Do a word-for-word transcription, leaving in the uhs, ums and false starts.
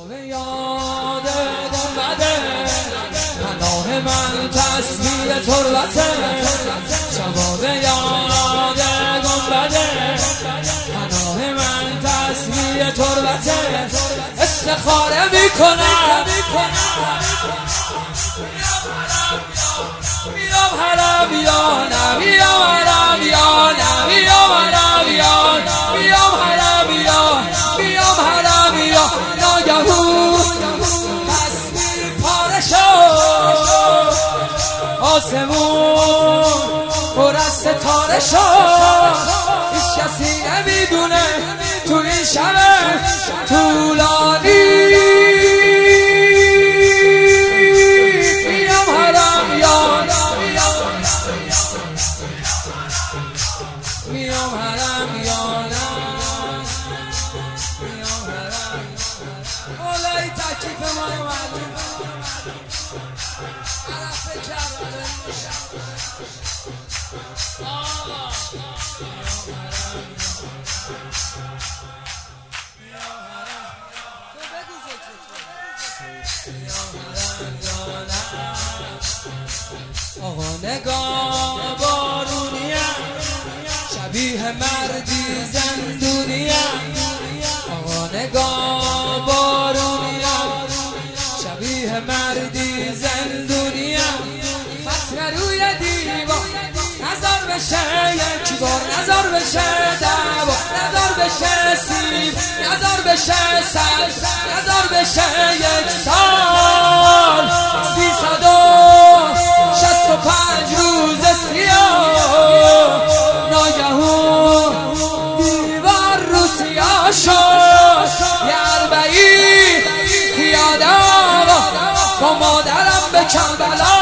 یاد گنبده پناه من تصویر تربته شباب یاد گنبده پناه من تصویر تربته استخاره میکنم بیام حرم یا نه بیام حرم یا نه بیام حرم یا بیام حرم یا بیام حرم یا ناگهون تصویر پاره شد آسمون پر از ستاره شد هیچ کسی نمیدونه تو این شب طولانی بیام حرم یا بیام حرم یا نه بیام حرم اولای تکیف ما اومد عرف کرده آقا نگاه بارونیم شبیه مردی زندونیم آقا نگاه بارونیم شبیه مردی زندونیم فتر روی دیوار نظر بشه یک بار نظر بشه دوا نظر بشه سیب نظر بشه سل نظر بشه یک سال سیصد و شصت و پنج روز سیاه ناگهون دیوار رو سیاه شد یه اربعین پیاده با مادرم به کربلا